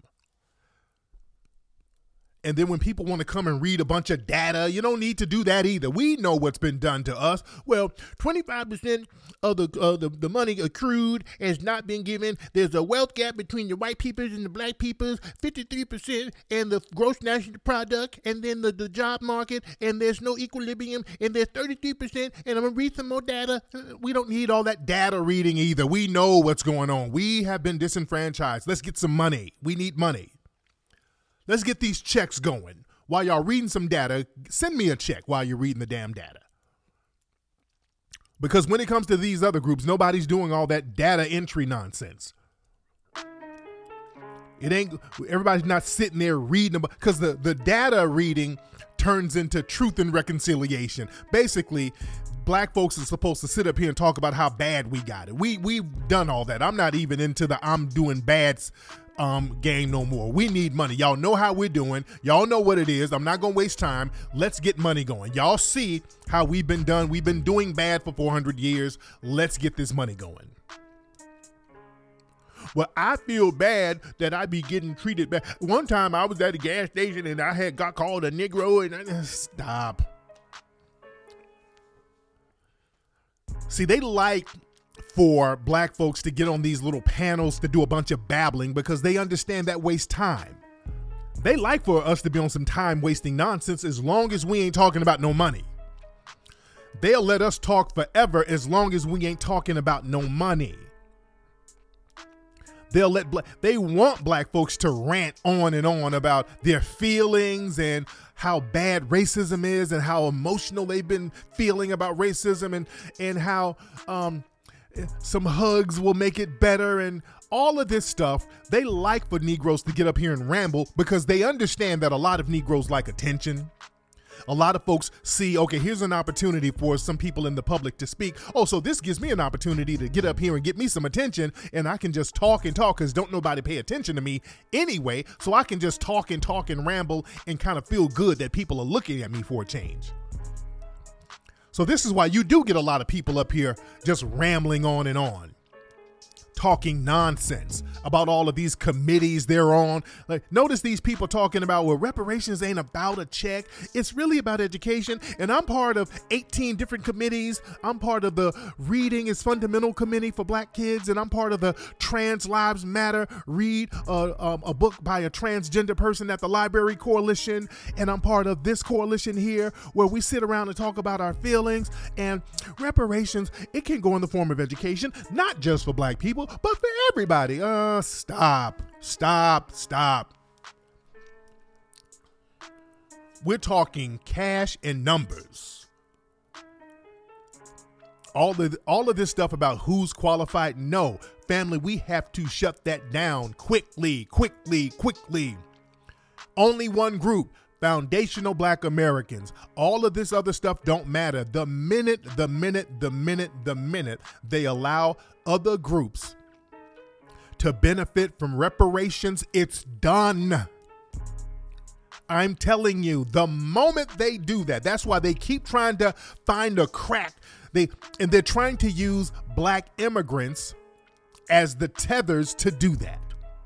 And then when people want to come and read a bunch of data, you don't need to do that either. We know what's been done to us. Well, 25% of the money accrued has not been given. There's a wealth gap between the white peoples and the black peoples, 53%, and the gross national product, and then the job market, and there's no equilibrium, and there's 33%, and I'm going to read some more data. We don't need all that data reading either. We know what's going on. We have been disenfranchised. Let's get some money. We need money. Let's get these checks going. While y'all reading some data, send me a check while you're reading the damn data. Because when it comes to these other groups, nobody's doing all that data entry nonsense. Everybody's not sitting there reading, because the data reading turns into truth and reconciliation. Basically, black folks are supposed to sit up here and talk about how bad we got it. We've done all that. I'm not even into the I'm doing bad game no more. We need money. Y'all know how we're doing. Y'all know what it is. I'm not going to waste time. Let's get money going. Y'all see how we've been done. We've been doing bad for 400 years. Let's get this money going. Well, I feel bad that I be getting treated bad. One time I was at a gas station and I got called a Negro and stop. See, they like for black folks to get on these little panels to do a bunch of babbling because they understand that wastes time. They like for us to be on some time wasting nonsense as long as we ain't talking about no money. They'll let us talk forever as long as we ain't talking about no money. They want black folks to rant on and on about their feelings and how bad racism is and how emotional they've been feeling about racism and how some hugs will make it better and all of this stuff. They like for Negroes to get up here and ramble because they understand that a lot of Negroes like attention. A lot of folks see, okay, here's an opportunity for some people in the public to speak. Oh, so this gives me an opportunity to get up here and get me some attention, and I can just talk and talk because don't nobody pay attention to me anyway. So I can just talk and ramble and kind of feel good that people are looking at me for a change. So this is why you do get a lot of people up here just rambling on and on, talking nonsense about all of these committees they're on. Like, notice these people talking about, well, reparations ain't about a check. It's really about education. And I'm part of 18 different committees. I'm part of the Reading is Fundamental Committee for Black Kids. And I'm part of the Trans Lives Matter Read a book by a transgender person at the Library Coalition. And I'm part of this coalition here where we sit around and talk about our feelings. And reparations, it can go in the form of education, not just for Black people, but for everybody. Stop. We're talking cash and numbers. All of this stuff about who's qualified. No, family, we have to shut that down quickly. Only one group, foundational Black Americans. All of this other stuff don't matter. The minute they allow other groups to benefit from reparations, it's done. I'm telling you, the moment they do that, that's why they keep trying to find a crack. They're trying to use Black immigrants as the tethers to do that.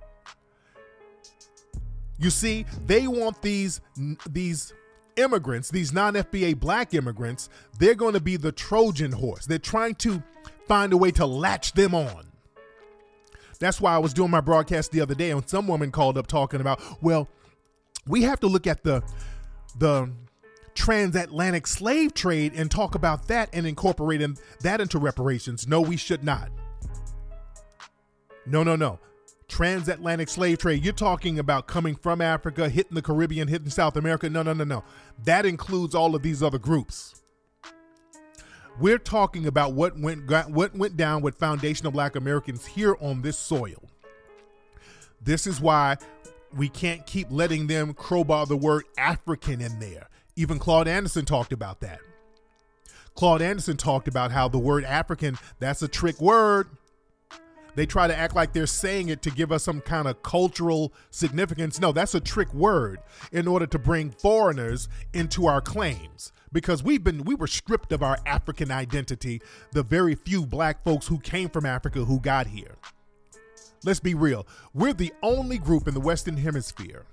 You see, they want these immigrants, these non-FBA Black immigrants, they're going to be the Trojan horse. They're trying to find a way to latch them on. That's why I was doing my broadcast the other day and some woman called up talking about, well, we have to look at the transatlantic slave trade and talk about that and incorporate that into reparations. No, we should not. No. Transatlantic slave trade, you're talking about coming from Africa, hitting the Caribbean, hitting South America. No. That includes all of these other groups. We're talking about what went down with foundational Black Americans here on this soil. This is why we can't keep letting them crowbar the word African in there. Even Claude Anderson talked about that. Claude Anderson talked about how the word African, that's a trick word. They try to act like they're saying it to give us some kind of cultural significance. No, that's a trick word in order to bring foreigners into our claims. Because we were stripped of our African identity, the very few Black folks who came from Africa who got here. Let's be real. We're the only group in the Western Hemisphere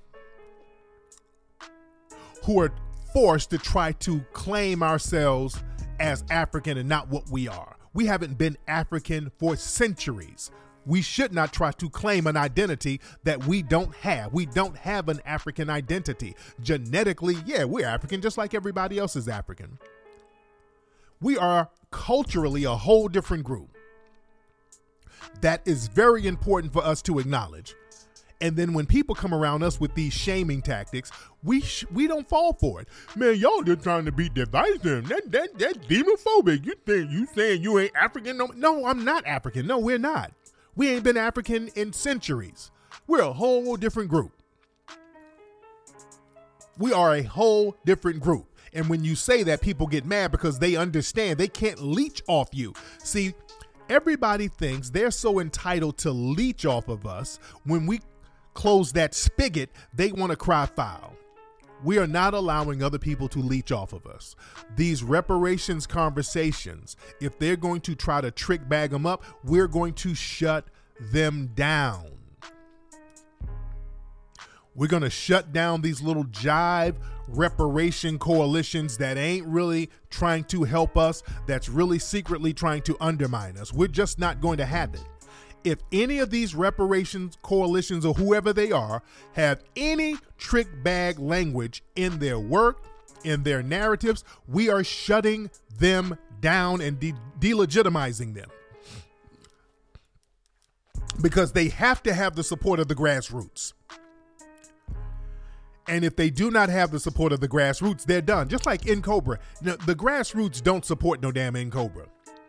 who are forced to try to claim ourselves as African and not what we are. We haven't been African for centuries. We should not try to claim an identity that we don't have. We don't have an African identity. Genetically, yeah, we're African just like everybody else is African. We are culturally a whole different group. That is very important for us to acknowledge. And then when people come around us with these shaming tactics, we don't fall for it. Man, y'all just trying to be divisive. That's xenophobic. You saying you ain't African? No, I'm not African. No, we're not. We ain't been African in centuries. We're a whole different group. We are a whole different group. And when you say that, people get mad because they understand they can't leech off you. See, everybody thinks they're so entitled to leech off of us. When we close that spigot, they want to cry foul. We are not allowing other people to leech off of us. These reparations conversations, if they're going to try to trick bag them up, we're going to shut them down. We're going to shut down these little jive reparation coalitions that ain't really trying to help us, that's really secretly trying to undermine us. We're just not going to have it. If any of these reparations coalitions or whoever they are have any trick bag language in their work, in their narratives, we are shutting them down and delegitimizing them. Because they have to have the support of the grassroots. And if they do not have the support of the grassroots, they're done. Just like N'Cobra. Now, the grassroots don't support no damn N'Cobra.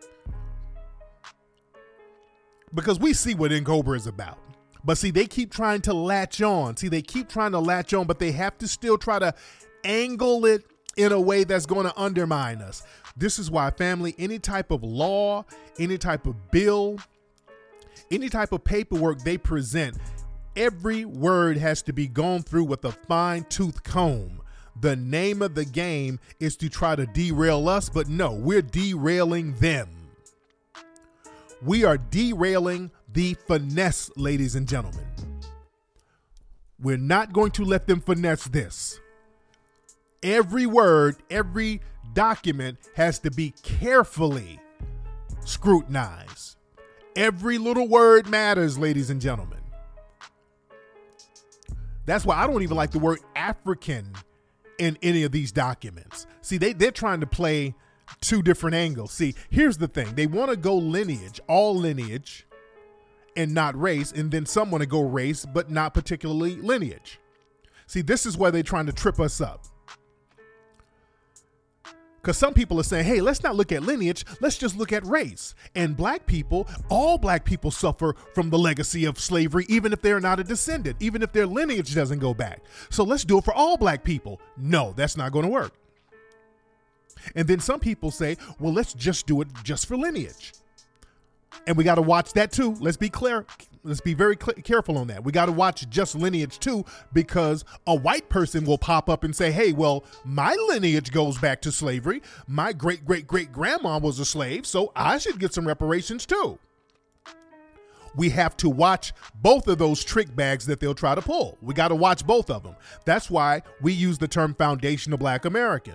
Because we see what N'Cobra is about. But see, they keep trying to latch on. But they have to still try to angle it in a way that's going to undermine us. This is why, family, any type of law, any type of bill, any type of paperwork they present, every word has to be gone through with a fine-tooth comb. The name of the game is to try to derail us, but no, we're derailing them. We are derailing the finesse, ladies and gentlemen. We're not going to let them finesse this. Every word, every document has to be carefully scrutinized. Every little word matters, ladies and gentlemen. That's why I don't even like the word African in any of these documents. See, they're trying to play two different angles. See, here's the thing. They want to go lineage, all lineage, and not race. And then some want to go race, but not particularly lineage. See, this is where they're trying to trip us up. Because some people are saying, hey, let's not look at lineage. Let's just look at race. And black people, all black people suffer from the legacy of slavery, even if they're not a descendant, even if their lineage doesn't go back. So let's do it for all black people. No, that's not going to work. And then some people say, well, let's just do it just for lineage. And we got to watch that too. Let's be clear. Let's be very careful on that. We got to watch just lineage too, because a white person will pop up and say, hey, well, my lineage goes back to slavery. My great, great, great grandma was a slave, so I should get some reparations too. We have to watch both of those trick bags that they'll try to pull. We got to watch both of them. That's why we use the term foundational Black American.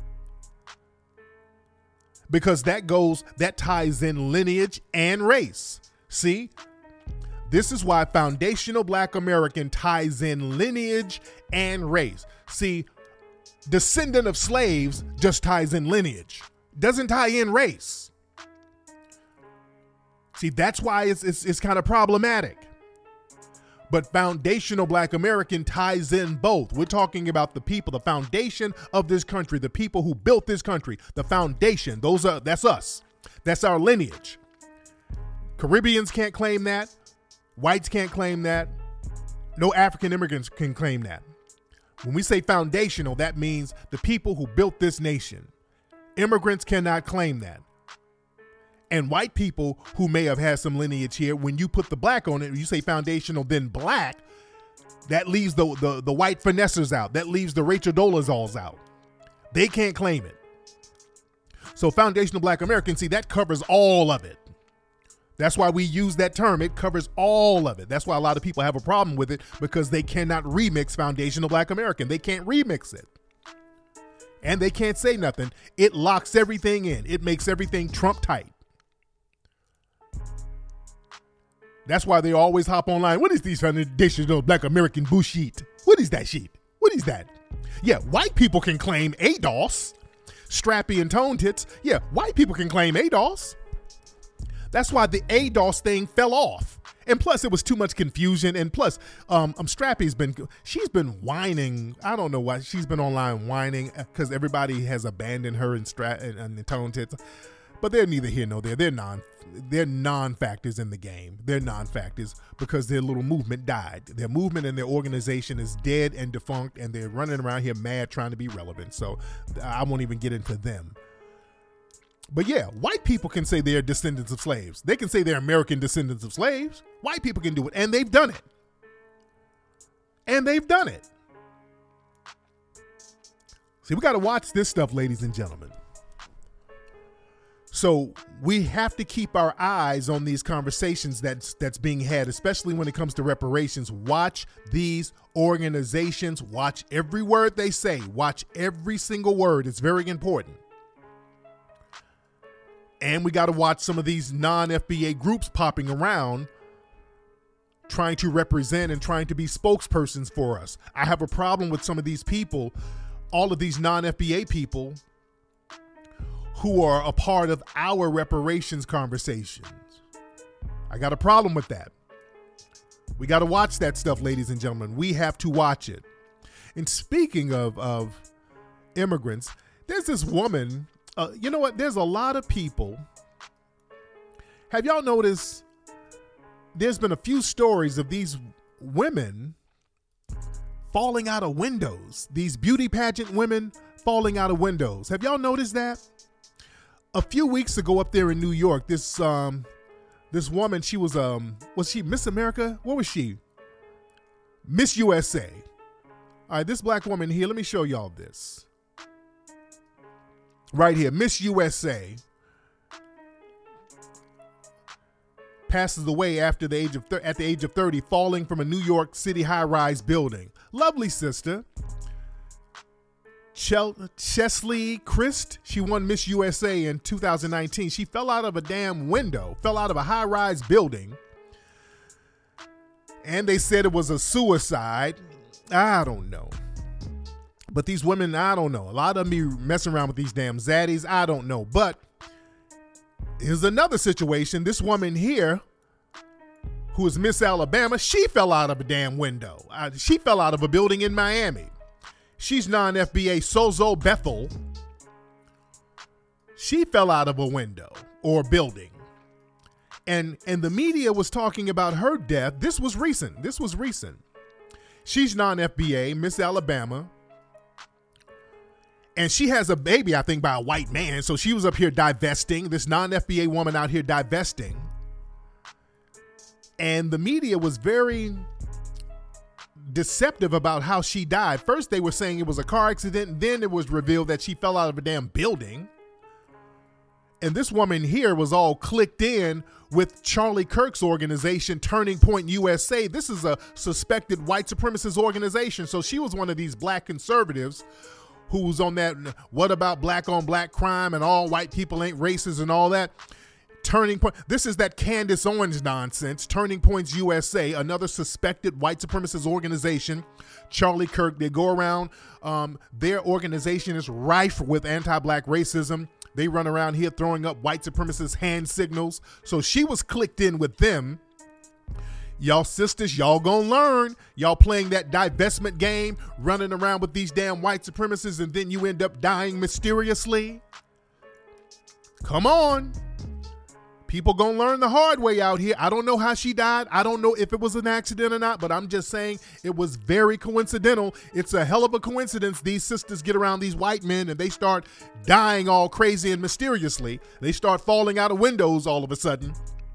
Because that ties in lineage and race. See? This is why foundational Black American ties in lineage and race. See, descendant of slaves just ties in lineage. Doesn't tie in race. See, that's why it's kind of problematic. But foundational Black American ties in both. We're talking about the people, the foundation of this country, the people who built this country, the foundation. That's us. That's our lineage. Caribbeans can't claim that. Whites can't claim that. No African immigrants can claim that. When we say foundational, that means the people who built this nation. Immigrants cannot claim that. And white people who may have had some lineage here, when you put the black on it, you say foundational, then black, that leaves the white finessers out. That leaves the Rachel Dolezals out. They can't claim it. So foundational Black American, see, that covers all of it. That's why we use that term. It covers all of it. That's why a lot of people have a problem with it, because they cannot remix foundational Black American. They can't remix it. And they can't say nothing. It locks everything in. It makes everything Trump tight. That's why they always hop online. What is these foundational Black American bullshit? What is that shit? What is that? Yeah, white people can claim ADOS. Strappy and Tone Tits. Yeah, white people can claim ADOS. That's why the ADOS thing fell off. And plus, it was too much confusion. And plus, Strappy's she's been whining. I don't know why. She's been online whining because everybody has abandoned her and the Tone Tits. But they're neither here nor there. They're non-factors in the game. They're non-factors because their little movement died. Their movement and their organization is dead and defunct, and they're running around here mad trying to be relevant. So I won't even get into them. But yeah, white people can say they're descendants of slaves. They can say they're American descendants of slaves. White people can do it, and they've done it. And they've done it. See, we got to watch this stuff, ladies and gentlemen. So we have to keep our eyes on these conversations that's being had, especially when it comes to reparations. Watch these organizations. Watch every word they say. Watch every single word. It's very important. And we got to watch some of these non-FBA groups popping around trying to represent and trying to be spokespersons for us. I have a problem with some of these people, all of these non-FBA people who are a part of our reparations conversations. I got a problem with that. We got to watch that stuff, ladies and gentlemen. We have to watch it. And speaking of immigrants, there's this woman, you know what? There's a lot of people. Have y'all noticed there's been a few stories of these women falling out of windows, these beauty pageant women falling out of windows. Have y'all noticed that? A few weeks ago up there in New York, this woman, she was she Miss America? What was she? Miss USA. All right, this black woman here, let me show y'all this. Right here, Miss USA passes away after the age of 30, falling from a New York City high-rise building. Lovely sister. Chesley Christ, she won Miss USA in 2019. She fell out of a damn window, fell out of a high-rise building, and they said it was a suicide. I don't know. But these women, I don't know. A lot of them be messing around with these damn zaddies. I don't know. But here's another situation. This woman here, who is Miss Alabama, she fell out of a damn window. She fell out of a building in Miami. She's non-FBA Sozo Bethel. She fell out of a window or building. And the media was talking about her death. This was recent. She's non-FBA, Miss Alabama. And she has a baby, I think, by a white man. So she was up here divesting, this non-FBA woman out here divesting. And the media was very deceptive about how she died. First, they were saying it was a car accident. And then it was revealed that she fell out of a damn building. And this woman here was all clicked in with Charlie Kirk's organization, Turning Point USA. This is a suspected white supremacist organization. So she was one of these black conservatives who's on that, what about black on black crime and all white people ain't racist and all that. Turning Point, this is that Candace Owens nonsense. Turning Points USA, another suspected white supremacist organization. Charlie Kirk, they go around, their organization is rife with anti-black racism. They run around here throwing up white supremacist hand signals. So she was clicked in with them. Y'all sisters, y'all gonna learn. Y'all playing that divestment game, running around with these damn white supremacists, and then you end up dying mysteriously. Come on. People gonna learn the hard way out here. I don't know how she died. I don't know if it was an accident or not, but I'm just saying it was very coincidental. It's a hell of a coincidence. These sisters get around these white men and they start dying all crazy and mysteriously. They start falling out of windows all of a sudden.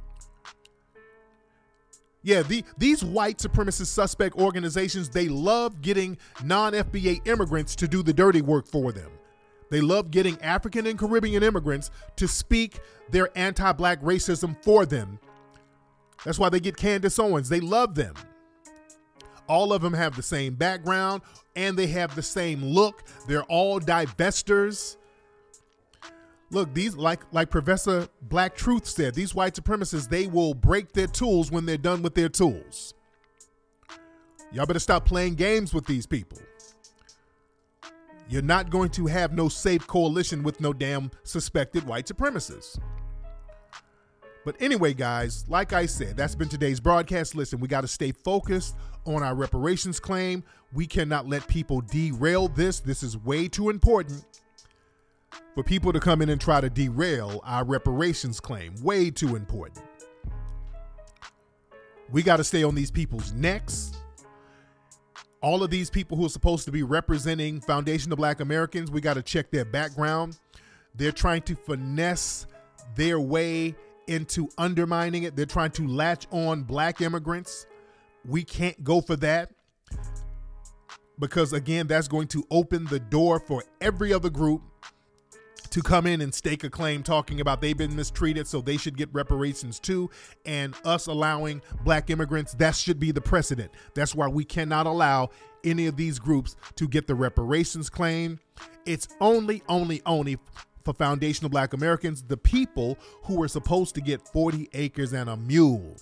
Yeah, these white supremacist suspect organizations, they love getting non-FBA immigrants to do the dirty work for them. They love getting African and Caribbean immigrants to speak their anti-black racism for them. That's why they get Candace Owens. They love them. All of them have the same background and they have the same look. They're all divestors. Look, these like Professor Black Truth said, these white supremacists, they will break their tools when they're done with their tools. Y'all better stop playing games with these people. You're not going to have no safe coalition with no damn suspected white supremacists. But anyway, guys, like I said, that's been today's broadcast. Listen, we got to stay focused on our reparations claim. We cannot let people derail this. This is way too important for people to come in and try to derail our reparations claim. Way too important. We got to stay on these people's necks. All of these people who are supposed to be representing Foundation of Black Americans, we got to check their background. They're trying to finesse their way into undermining it. They're trying to latch on black immigrants. We can't go for that because, again, that's going to open the door for every other group to come in and stake a claim talking about they've been mistreated, so they should get reparations too, and us allowing black immigrants, that should be the precedent. That's why we cannot allow any of these groups to get the reparations claim. It's only for foundational black Americans, the people who were supposed to get 40 acres and a mule.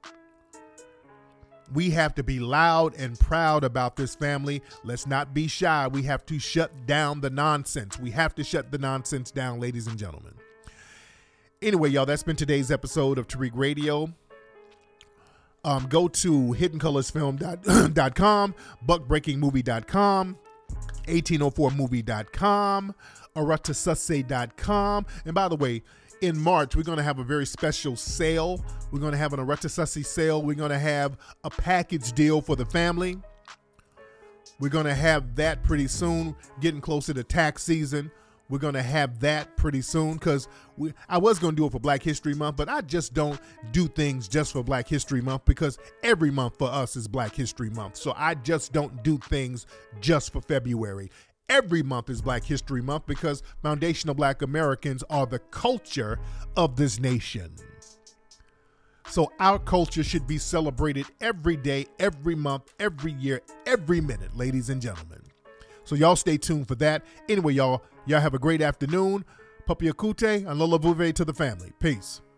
We have to be loud and proud about this, family. Let's not be shy. We have to shut down the nonsense. We have to shut the nonsense down, ladies and gentlemen. Anyway, y'all, that's been today's episode of Tariq Radio. Go to hiddencolorsfilm.com, buckbreakingmovie.com, 1804movie.com, arutasusse.com. And by the way, in March, we're going to have a very special sale. We're going to have an Arutasusse sale. We're going to have a package deal for the family. We're going to have that pretty soon, getting closer to tax season. We're going to have that pretty soon because I was going to do it for Black History Month, but I just don't do things just for Black History Month because every month for us is Black History Month. So I just don't do things just for February. Every month is Black History Month because foundational black Americans are the culture of this nation. So our culture should be celebrated every day, every month, every year, every minute, ladies and gentlemen. So y'all stay tuned for that. Anyway, y'all have a great afternoon. Papi Akute and Lola Vuve to the family. Peace.